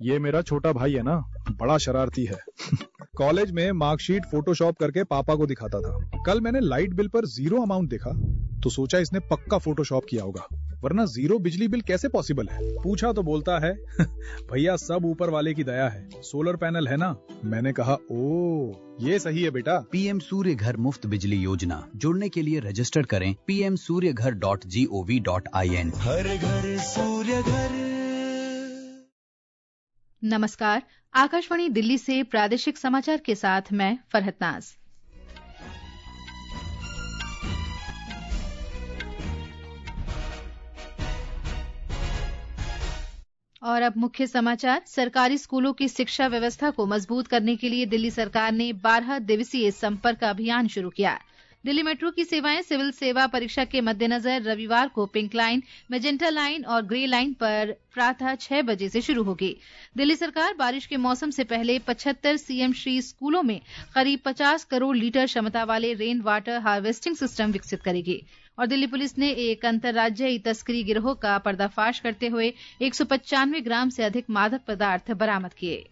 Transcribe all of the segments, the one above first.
ये मेरा छोटा भाई है ना, बड़ा शरारती है। कॉलेज में मार्कशीट फोटोशॉप करके पापा को दिखाता था। कल मैंने लाइट बिल पर 0 अमाउंट देखा तो सोचा इसने पक्का फोटोशॉप किया होगा, वरना 0 बिजली बिल कैसे पॉसिबल है। पूछा तो बोलता है भैया सब ऊपर वाले की दया है, सोलर पैनल है ना। मैंने कहा ओ ये सही है बेटा। पीएम सूर्य घर मुफ्त बिजली योजना, जुड़ने के लिए रजिस्टर करें pmsuryaghar.gov.in। हर घर सूर्य घर। नमस्कार, आकाशवाणी दिल्ली से प्रादेशिक समाचार के साथ मैं फरहत नाज। और अब मुख्य समाचार। सरकारी स्कूलों की शिक्षा व्यवस्था को मजबूत करने के लिए दिल्ली सरकार ने 12 दिवसीय संपर्क अभियान शुरू किया। दिल्ली मेट्रो की सेवाएं सिविल सेवा परीक्षा के मद्देनजर रविवार को पिंक लाइन, मैजेंटा लाइन और ग्रे लाइन पर प्रातः 6 बजे से शुरू होगी। दिल्ली सरकार बारिश के मौसम से पहले 75 सीएम श्री स्कूलों में करीब 50 करोड़ लीटर क्षमता वाले रेन वाटर हार्वेस्टिंग सिस्टम विकसित करेगी। और दिल्ली पुलिस ने एक अंतर्राज्यीय तस्करी गिरोह का पर्दाफाश करते हुए 195 ग्राम से अधिक मादक पदार्थ बरामद किए।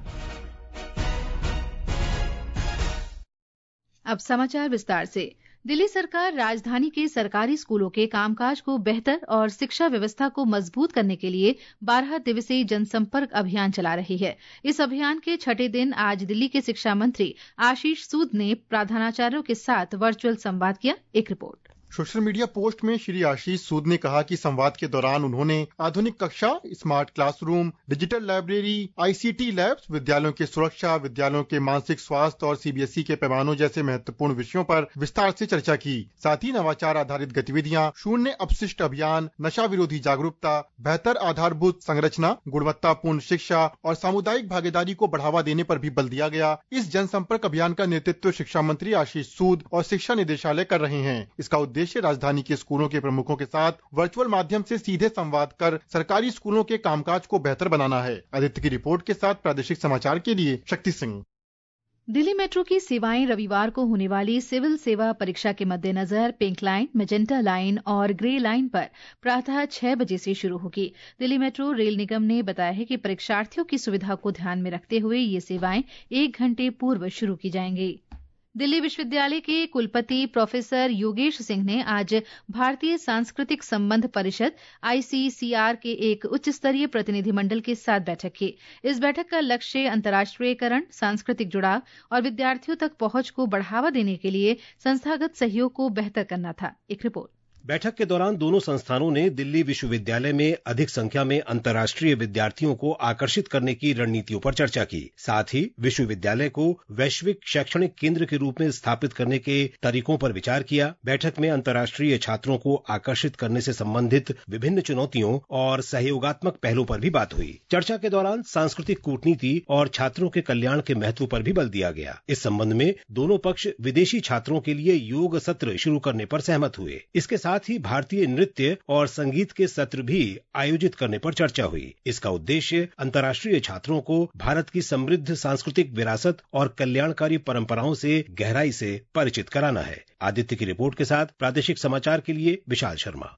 अब समाचार विस्तार से। दिल्ली सरकार राजधानी के सरकारी स्कूलों के कामकाज को बेहतर और शिक्षा व्यवस्था को मजबूत करने के लिए 12 दिवसीय जनसंपर्क अभियान चला रही है। इस अभियान के छठे दिन आज दिल्ली के शिक्षा मंत्री आशीष सूद ने प्रधानाचार्यों के साथ वर्चुअल संवाद किया। एक रिपोर्ट। सोशल मीडिया पोस्ट में श्री आशीष सूद ने कहा कि संवाद के दौरान उन्होंने आधुनिक कक्षा, smart classroom, digital library, ICT labs, विद्यालयों की सुरक्षा, विद्यालयों के मानसिक स्वास्थ्य और सीबीएसई के पैमानों जैसे महत्वपूर्ण विषयों पर विस्तार से चर्चा की। साथ ही नवाचार आधारित गतिविधियां, शून्य अपशिष्ट अभियान, नशा विरोधी जागरूकता, बेहतर आधारभूत संरचना, गुणवत्तापूर्ण शिक्षा और सामुदायिक भागीदारी को बढ़ावा देने पर भी बल दिया गया। इस जनसंपर्क अभियान का नेतृत्व शिक्षा मंत्री आशीष सूद और शिक्षा निदेशालय कर रहे हैं। इसका उद्देश्य राजधानी के स्कूलों के प्रमुखों के साथ वर्चुअल माध्यम से सीधे संवाद कर सरकारी स्कूलों के कामकाज को बेहतर बनाना है। आदित्य की रिपोर्ट के साथ प्रादेशिक समाचार के लिए शक्ति सिंह। दिल्ली मेट्रो की सेवाएं रविवार को होने वाली सिविल सेवा परीक्षा के मद्देनजर पिंक लाइन, मैजेंटा लाइन और ग्रे लाइन पर प्रातः 6 बजे से शुरू होगी। दिल्ली मेट्रो रेल निगम ने बताया है कि परीक्षार्थियों की सुविधा को ध्यान में रखते हुए ये सेवाएं 1 घंटे पूर्व शुरू की जाएंगी। दिल्ली विश्वविद्यालय के कुलपति प्रोफेसर योगेश सिंह ने आज भारतीय सांस्कृतिक संबंध परिषद आईसीसीआर के एक उच्च स्तरीय प्रतिनिधिमंडल के साथ बैठक की। इस बैठक का लक्ष्य अंतर्राष्ट्रीयकरण, सांस्कृतिक जुड़ाव और विद्यार्थियों तक पहुंच को बढ़ावा देने के लिए संस्थागत सहयोग को बेहतर करना था। एक रिपोर्ट। बैठक के दौरान दोनों संस्थानों ने दिल्ली विश्वविद्यालय में अधिक संख्या में अंतर्राष्ट्रीय विद्यार्थियों को आकर्षित करने की रणनीतियों पर चर्चा की। साथ ही विश्वविद्यालय को वैश्विक शैक्षणिक केंद्र के रूप में स्थापित करने के तरीकों पर विचार किया। बैठक में अंतर्राष्ट्रीय छात्रों को आकर्षित करने से संबंधित विभिन्न चुनौतियों और सहयोगात्मक पहलों पर भी बात हुई। चर्चा के दौरान सांस्कृतिक कूटनीति और छात्रों के कल्याण के महत्व पर भी बल दिया गया। इस संबंध में दोनों पक्ष विदेशी छात्रों के लिए योग सत्र शुरू करने पर सहमत हुए। इसके साथ ही भारतीय नृत्य और संगीत के सत्र भी आयोजित करने पर चर्चा हुई। इसका उद्देश्य अंतर्राष्ट्रीय छात्रों को भारत की समृद्ध सांस्कृतिक विरासत और कल्याणकारी परंपराओं से गहराई से परिचित कराना है। आदित्य की रिपोर्ट के साथ प्रादेशिक समाचार के लिए विशाल शर्मा।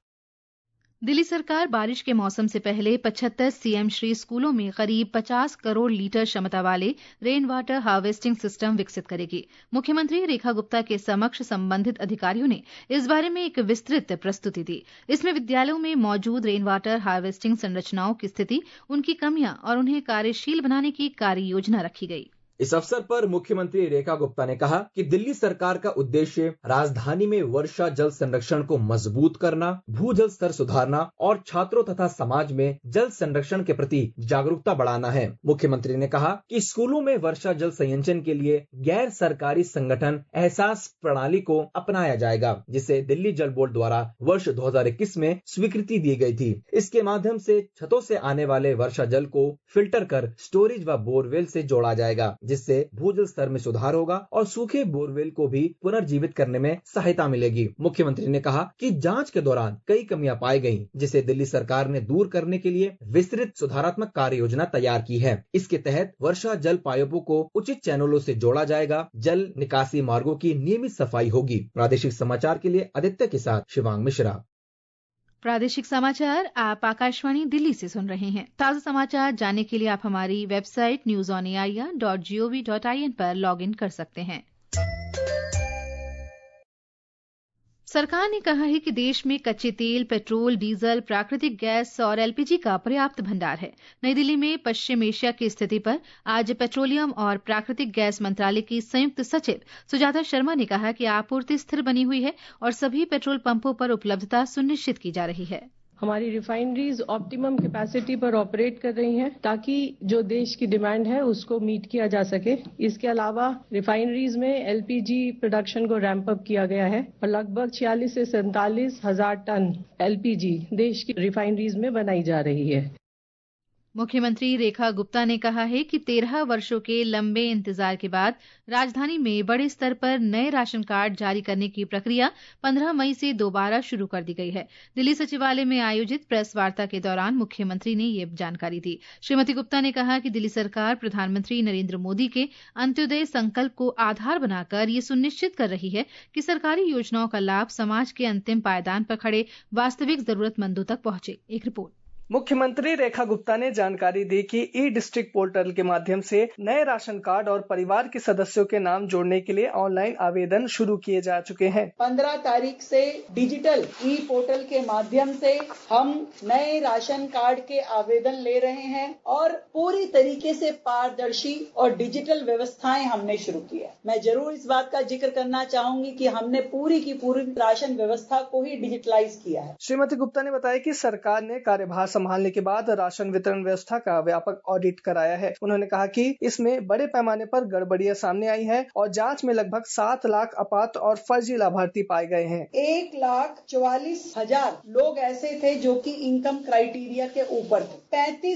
दिल्ली सरकार बारिश के मौसम से पहले 75 सीएम श्री स्कूलों में करीब 50 करोड़ लीटर क्षमता वाले रेन वाटर हार्वेस्टिंग सिस्टम विकसित करेगी। मुख्यमंत्री रेखा गुप्ता के समक्ष संबंधित अधिकारियों ने इस बारे में एक विस्तृत प्रस्तुति दी। इसमें विद्यालयों में मौजूद रेन वाटर हार्वेस्टिंग संरचनाओं की स्थिति, उनकी कमियां और उन्हें कार्यशील बनाने की कार्य योजना रखी गई। इस अवसर पर मुख्यमंत्री रेखा गुप्ता ने कहा कि दिल्ली सरकार का उद्देश्य राजधानी में वर्षा जल संरक्षण को मजबूत करना, भूजल स्तर सुधारना और छात्रों तथा समाज में जल संरक्षण के प्रति जागरूकता बढ़ाना है। मुख्यमंत्री ने कहा कि स्कूलों में वर्षा जल संचयन के लिए गैर सरकारी संगठन एहसास प्रणाली को अपनाया जाएगा, जिसे दिल्ली जल बोर्ड द्वारा वर्ष 2021 में स्वीकृति दी गई थी। इसके माध्यम से छतों से आने वाले वर्षा जल को फिल्टर कर स्टोरेज व बोरवेल से जोड़ा जाएगा, जिससे भूजल स्तर में सुधार होगा और सूखे बोरवेल को भी पुनर्जीवित करने में सहायता मिलेगी। मुख्यमंत्री ने कहा कि जांच के दौरान कई कमियां पाई गईं, जिसे दिल्ली सरकार ने दूर करने के लिए विस्तृत सुधारात्मक कार्य योजना तैयार की है। इसके तहत वर्षा जल पाइपों को उचित चैनलों से जोड़ा जाएगा, जल निकासी मार्गों की नियमित सफाई होगी। प्रादेशिक समाचार के लिए आदित्य के साथ शिवांग मिश्रा। प्रादेशिक समाचार आप आकाशवाणी दिल्ली से सुन रहे हैं। ताज़ा समाचार जानने के लिए आप हमारी वेबसाइट newsonair.gov.in पर लॉगिन कर सकते हैं। सरकार ने कहा है कि देश में कच्चे तेल, पेट्रोल, डीजल, प्राकृतिक गैस और एलपीजी का पर्याप्त भंडार है। नई दिल्ली में पश्चिम एशिया की स्थिति पर आज पेट्रोलियम और प्राकृतिक गैस मंत्रालय की संयुक्त सचिव सुजाता शर्मा ने कहा कि आपूर्ति स्थिर बनी हुई है और सभी पेट्रोल पंपों पर उपलब्धता सुनिश्चित की जा रही है। हमारी रिफाइनरीज ऑप्टिमम कैपेसिटी पर ऑपरेट कर रही हैं ताकि जो देश की डिमांड है उसको मीट किया जा सके। इसके अलावा रिफाइनरीज में एलपीजी प्रोडक्शन को रैंप अप किया गया है और लगभग 46 से 47 हजार टन एलपीजी देश की रिफाइनरीज में बनाई जा रही है। मुख्यमंत्री रेखा गुप्ता ने कहा है कि 13 वर्षों के लंबे इंतजार के बाद राजधानी में बड़े स्तर पर नए राशन कार्ड जारी करने की प्रक्रिया 15 मई से दोबारा शुरू कर दी गई है। दिल्ली सचिवालय में आयोजित प्रेस वार्ता के दौरान मुख्यमंत्री ने ये जानकारी दी। श्रीमती गुप्ता ने कहा कि दिल्ली सरकार प्रधानमंत्री नरेंद्र मोदी के अंत्योदय संकल्प को आधार बनाकर ये सुनिश्चित कर रही है कि सरकारी योजनाओं का लाभ समाज के अंतिम पायदान पर खड़े वास्तविक जरूरतमंदों तक पहुंचे। एक रिपोर्ट। मुख्यमंत्री रेखा गुप्ता ने जानकारी दी कि ई डिस्ट्रिक्ट पोर्टल के माध्यम से नए राशन कार्ड और परिवार के सदस्यों के नाम जोड़ने के लिए ऑनलाइन आवेदन शुरू किए जा चुके हैं। 15 तारीख से डिजिटल ई पोर्टल के माध्यम से हम नए राशन कार्ड के आवेदन ले रहे हैं और पूरी तरीके से पारदर्शी और डिजिटल व्यवस्थाएं हमने शुरू की है। मैं जरूर इस बात का जिक्र करना चाहूंगी कि हमने पूरी की पूरी राशन व्यवस्था को ही डिजिटलाइज किया है। श्रीमती गुप्ता ने बताया कि सरकार ने कार्यभार संभालने के बाद राशन वितरण व्यवस्था का व्यापक ऑडिट कराया है। उन्होंने कहा कि इसमें बड़े पैमाने पर गड़बड़ियां सामने आई हैं और जांच में लगभग 7 लाख अपात्र और फर्जी लाभार्थी पाए गए हैं। 1,44,000 लोग ऐसे थे जो कि इनकम क्राइटेरिया के ऊपर थे।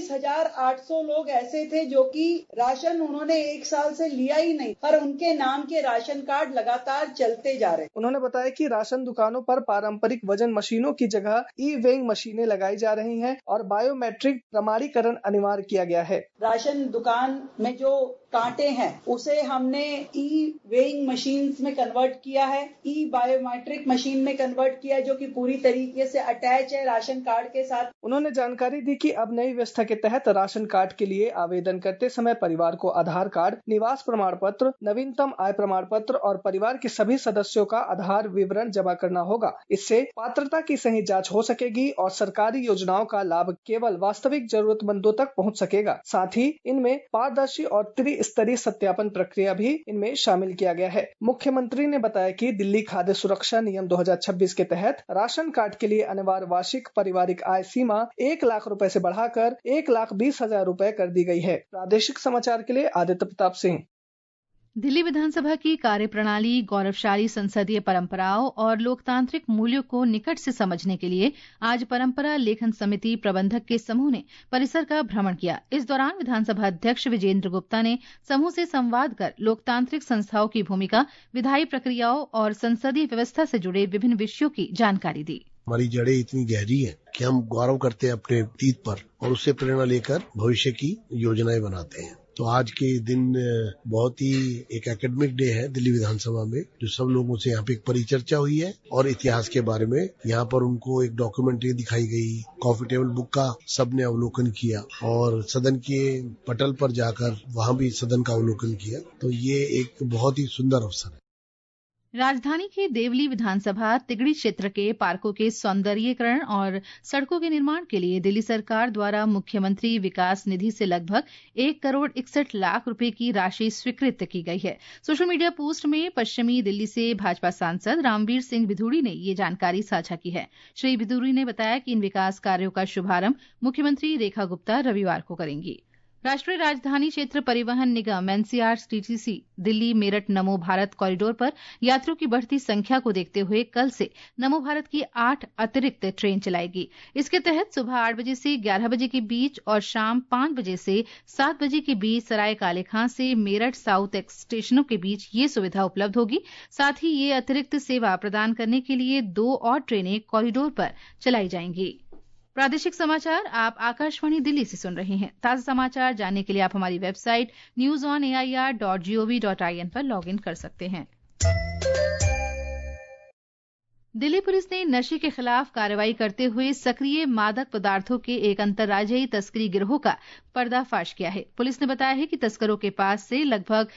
35,800 लोग ऐसे थे जो कि राशन उन्होंने 1 साल से लिया ही नहीं, पर उनके नाम के राशन कार्ड लगातार चलते जा रहे। उन्होंने बताया कि राशन दुकानों पर पारंपरिक वजन मशीनों की जगह ई वेइंग मशीनें लगाई जा रही हैं और बायोमेट्रिक प्रमाणीकरण अनिवार्य किया गया है। राशन दुकान में जो कांटे हैं उसे हमने ई वेइंग मशीन में कन्वर्ट किया है, ई बायोमेट्रिक मशीन में कन्वर्ट किया जो कि पूरी तरीके से अटैच है राशन कार्ड के साथ। उन्होंने जानकारी दी कि अब नई व्यवस्था के तहत राशन कार्ड के लिए आवेदन करते समय परिवार को आधार कार्ड, निवास प्रमाण पत्र, नवीनतम आय प्रमाण पत्र और परिवार के सभी सदस्यों का आधार विवरण जमा करना होगा। इससे पात्रता की सही जांच हो सकेगी और सरकारी योजनाओं का लाभ केवल वास्तविक जरूरतमंदों तक पहुंच सकेगा। साथ ही इनमें पारदर्शी और त्रिस्तरीय सत्यापन प्रक्रिया भी इनमें शामिल किया गया है। मुख्यमंत्री ने बताया कि दिल्ली खाद्य सुरक्षा नियम 2026 के तहत राशन कार्ड के लिए अनिवार्य वार्षिक पारिवारिक आय सीमा 1 लाख रुपए से बढ़ाकर 1,20,000 रुपए कर दी गई है। प्रादेशिक समाचार के लिए आदित्य प्रताप सिंह। दिल्ली विधानसभा की कार्यप्रणाली, गौरवशाली संसदीय परंपराओं और लोकतांत्रिक मूल्यों को निकट से समझने के लिए आज परंपरा लेखन समिति प्रबंधक के समूह ने परिसर का भ्रमण किया। इस दौरान विधानसभा अध्यक्ष विजेंद्र गुप्ता ने समूह से संवाद कर लोकतांत्रिक संस्थाओं की भूमिका, विधायी प्रक्रियाओं और संसदीय व्यवस्था से जुड़े विभिन्न विषयों की जानकारी दी। हमारी जड़ें इतनी गहरी हैं कि हम गौरव करते हैं अपने अतीत पर और उससे प्रेरणा लेकर भविष्य की योजनाएं बनाते हैं। तो आज के दिन बहुत ही एक एकेडमिक डे है दिल्ली विधानसभा में, जो सब लोगों से यहाँ पे एक परिचर्चा हुई है और इतिहास के बारे में यहाँ पर उनको एक डॉक्यूमेंट्री दिखाई गई, कॉफी टेबल बुक का सबने अवलोकन किया और सदन के पटल पर जाकर वहाँ भी सदन का अवलोकन किया। तो ये एक बहुत ही सुंदर अवसर है। राजधानी के देवली विधानसभा तिगड़ी क्षेत्र के पार्कों के सौंदर्यीकरण और सड़कों के निर्माण के लिए दिल्ली सरकार द्वारा मुख्यमंत्री विकास निधि से लगभग 1,61,00,000 रुपए की राशि स्वीकृत की गई है। सोशल मीडिया पोस्ट में पश्चिमी दिल्ली से भाजपा सांसद रामवीर सिंह बिधूड़ी ने ये जानकारी साझा की है। श्री बिधूड़ी ने बताया कि इन विकास कार्यों का शुभारंभ मुख्यमंत्री रेखा गुप्ता रविवार को करेंगी। राष्ट्रीय राजधानी क्षेत्र परिवहन निगम NCRTC दिल्ली मेरठ नमो भारत कॉरिडोर पर यात्रियों की बढ़ती संख्या को देखते हुए कल से नमो भारत की 8 अतिरिक्त ट्रेन चलाएगी। इसके तहत सुबह 8 बजे से 11 बजे के बीच और शाम 5 बजे से 7 बजे के बीच सराय काले खां से मेरठ साउथ एक्स स्टेशनों के बीच ये सुविधा उपलब्ध होगी। साथ ही ये अतिरिक्त सेवा प्रदान करने के लिए 2 और ट्रेनें कॉरिडोर पर चलाई जाएंगी। प्रादेशिक समाचार आप आकाशवाणी दिल्ली से सुन रहे हैं। ताजा समाचार जानने के लिए आप हमारी वेबसाइट newsonair.gov.in पर लॉगिन कर सकते हैं। दिल्ली पुलिस ने नशे के खिलाफ कार्रवाई करते हुए सक्रिय मादक पदार्थों के एक अंतर्राज्यीय तस्करी गिरोह का पर्दाफाश किया है। पुलिस ने बताया है कि तस्करों के पास से लगभग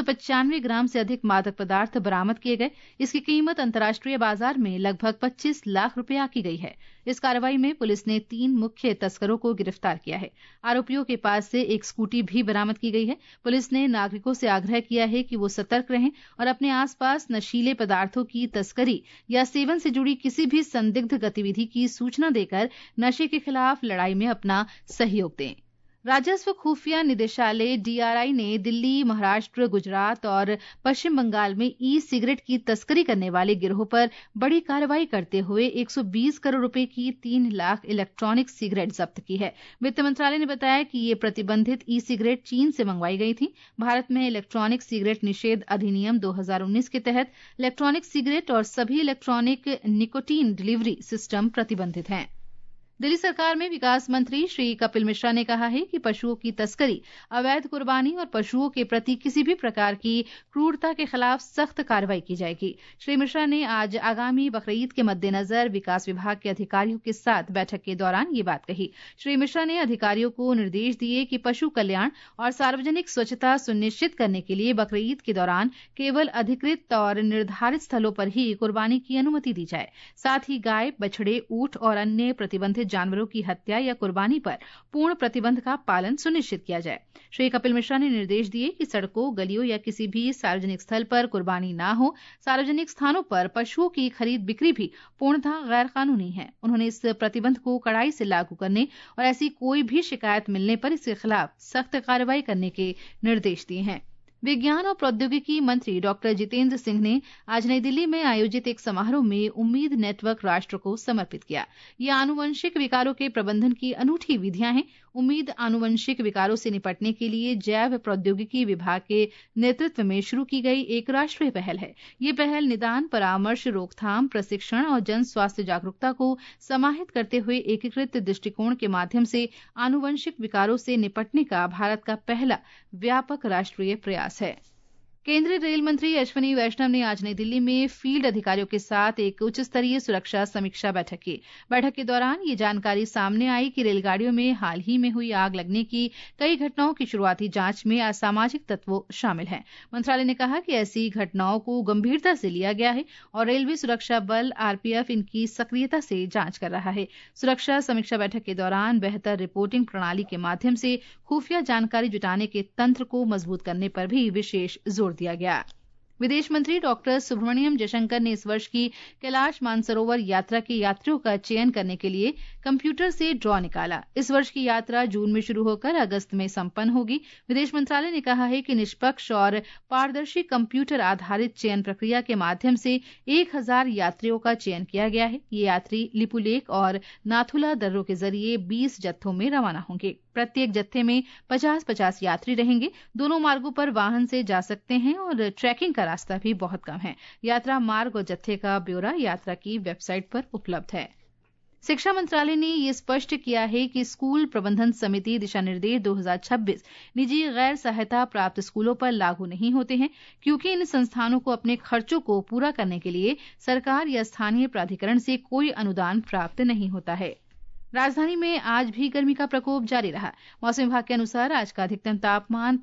195 ग्राम से अधिक मादक पदार्थ बरामद किए गए। इसकी कीमत अंतर्राष्ट्रीय बाजार में लगभग 25 लाख रुपए आंकी गई है। इस कार्रवाई में पुलिस ने 3 मुख्य तस्करों को गिरफ्तार किया है। आरोपियों के पास से एक स्कूटी भी बरामद की गई है। पुलिस ने नागरिकों से आग्रह किया है कि वो सतर्क रहें और अपने आसपास नशीले पदार्थों की तस्करी या सेवन से जुड़ी किसी भी संदिग्ध गतिविधि की सूचना देकर नशे के खिलाफ लड़ाई में अपना सहयोग दें। राजस्व खुफिया निदेशालय डीआरआई ने दिल्ली, महाराष्ट्र, गुजरात और पश्चिम बंगाल में ई सिगरेट की तस्करी करने वाले गिरोह पर बड़ी कार्रवाई करते हुए 120 करोड़ रुपए की 3 लाख इलेक्ट्रॉनिक सिगरेट जब्त की है। वित्त मंत्रालय ने बताया कि ये प्रतिबंधित ई सिगरेट चीन से मंगवाई गई थी। भारत में इलेक्ट्रॉनिक सिगरेट निषेध अधिनियम 2019 के तहत इलेक्ट्रॉनिक सिगरेट और सभी इलेक्ट्रॉनिक निकोटीन डिलीवरी सिस्टम प्रतिबंधित हैं। दिल्ली सरकार में विकास मंत्री श्री कपिल मिश्रा ने कहा है कि पशुओं की तस्करी, अवैध कुर्बानी और पशुओं के प्रति किसी भी प्रकार की क्रूरता के खिलाफ सख्त कार्रवाई की जाएगी। श्री मिश्रा ने आज आगामी बकरीद के मद्देनजर विकास विभाग के अधिकारियों के साथ बैठक के दौरान ये बात कही। श्री मिश्रा ने अधिकारियों को निर्देश दिए कि पशु कल्याण और सार्वजनिक स्वच्छता सुनिश्चित करने के लिए बकरीद के दौरान केवल अधिकृत और निर्धारित स्थलों पर ही कुर्बानी की अनुमति दी जाए। साथ ही गाय, बछड़े, ऊंट और अन्य प्रतिबंधित जानवरों की हत्या या कुर्बानी पर पूर्ण प्रतिबंध का पालन सुनिश्चित किया जाए। श्री कपिल मिश्रा ने निर्देश दिए कि सड़कों, गलियों या किसी भी सार्वजनिक स्थल पर कुर्बानी न हो। सार्वजनिक स्थानों पर पशुओं की खरीद बिक्री भी पूर्णतः गैर कानूनी है। उन्होंने इस प्रतिबंध को कड़ाई से लागू करने और ऐसी कोई भी शिकायत मिलने पर इसके खिलाफ सख्त कार्रवाई करने के निर्देश दिए हैं। विज्ञान और प्रौद्योगिकी मंत्री डॉक्टर जितेंद्र सिंह ने आज नई दिल्ली में आयोजित एक समारोह में उम्मीद नेटवर्क राष्ट्र को समर्पित किया। ये आनुवंशिक विकारों के प्रबंधन की अनूठी विधियां हैं। उम्मीद आनुवंशिक विकारों से निपटने के लिए जैव प्रौद्योगिकी विभाग के नेतृत्व में शुरू की गई एक राष्ट्रीय पहल है। ये पहल निदान, परामर्श, रोकथाम, प्रशिक्षण और जन स्वास्थ्य जागरूकता को समाहित करते हुए एकीकृत दृष्टिकोण के माध्यम से आनुवंशिक विकारों से निपटने का भारत का पहला व्यापक राष्ट्रीय प्रयास है। केंद्रीय रेल मंत्री अश्विनी वैष्णव ने आज नई दिल्ली में फील्ड अधिकारियों के साथ एक उच्च स्तरीय सुरक्षा समीक्षा बैठक की। बैठक के दौरान ये जानकारी सामने आई कि रेलगाड़ियों में हाल ही में हुई आग लगने की कई घटनाओं की शुरुआती जांच में असामाजिक तत्व शामिल हैं। मंत्रालय ने कहा कि ऐसी घटनाओं को गंभीरता से लिया गया है और रेलवे सुरक्षा बल आरपीएफ इनकी सक्रियता से जांच कर रहा है। सुरक्षा समीक्षा बैठक के दौरान बेहतर रिपोर्टिंग प्रणाली के माध्यम से खुफिया जानकारी जुटाने के तंत्र को मजबूत करने पर भी विशेष जोर दिया गया। विदेश मंत्री डॉक्टर सुब्रमण्यम जयशंकर ने इस वर्ष की कैलाश मानसरोवर यात्रा के यात्रियों का चयन करने के लिए कंप्यूटर से ड्रॉ निकाला। इस वर्ष की यात्रा जून में शुरू होकर अगस्त में संपन्न होगी। विदेश मंत्रालय ने कहा है कि निष्पक्ष और पारदर्शी कंप्यूटर आधारित चयन प्रक्रिया के माध्यम से 1000 यात्रियों का चयन किया गया है। ये यात्री लिपुलेख और नाथुला दर्रों के जरिए 20 जत्थों में रवाना होंगे। प्रत्येक जत्थे में 50-50 यात्री रहेंगे। दोनों मार्गों पर वाहन से जा सकते हैं और ट्रैकिंग का रास्ता भी बहुत कम है। यात्रा मार्ग और जत्थे का ब्यौरा यात्रा की वेबसाइट पर उपलब्ध है। शिक्षा मंत्रालय ने ये स्पष्ट किया है कि स्कूल प्रबंधन समिति दिशा निर्देश 2026 निजी गैर सहायता प्राप्त स्कूलों पर लागू नहीं होते हैं, क्योंकि इन संस्थानों को अपने खर्चों को पूरा करने के लिए सरकार या स्थानीय प्राधिकरण से कोई अनुदान प्राप्त नहीं होता है। राजधानी में आज भी गर्मी का प्रकोप जारी रहा। मौसम विभाग के अनुसार आज का अधिकतम तापमान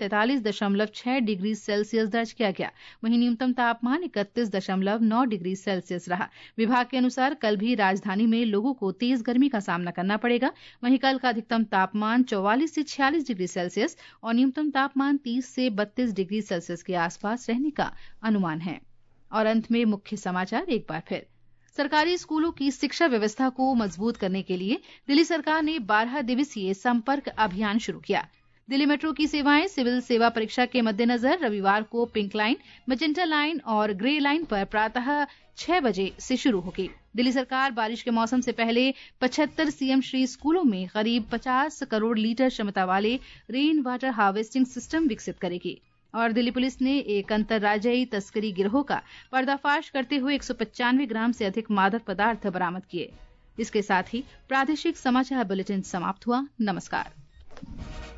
43.6 डिग्री सेल्सियस दर्ज किया गया। वहीं न्यूनतम तापमान 31.9 डिग्री सेल्सियस रहा। विभाग के अनुसार कल भी राजधानी में लोगों को तेज गर्मी का सामना करना पड़ेगा। वहीं कल का अधिकतम तापमान 44 से 46 डिग्री सेल्सियस और न्यूनतम तापमान 30 से 32 डिग्री सेल्सियस के आसपास रहने का अनुमान है। और अंत में मुख्य समाचार एक बार फिर। सरकारी स्कूलों की शिक्षा व्यवस्था को मजबूत करने के लिए दिल्ली सरकार ने 12 दिवसीय संपर्क अभियान शुरू किया। दिल्ली मेट्रो की सेवाएं सिविल सेवा परीक्षा के मद्देनजर रविवार को पिंक लाइन, मैजेंटा लाइन और ग्रे लाइन पर प्रातः 6 बजे से शुरू होगी। दिल्ली सरकार बारिश के मौसम से पहले 75 सीएम श्री स्कूलों में करीब 50 करोड़ लीटर क्षमता वाले रेन वाटर हार्वेस्टिंग सिस्टम विकसित करेगी। और दिल्ली पुलिस ने एक अंतर्राज्यीय तस्करी गिरोह का पर्दाफाश करते हुए 195 ग्राम से अधिक मादक पदार्थ बरामद किए। इसके साथ ही प्रादेशिक समाचार बुलेटिन समाप्त हुआ। नमस्कार।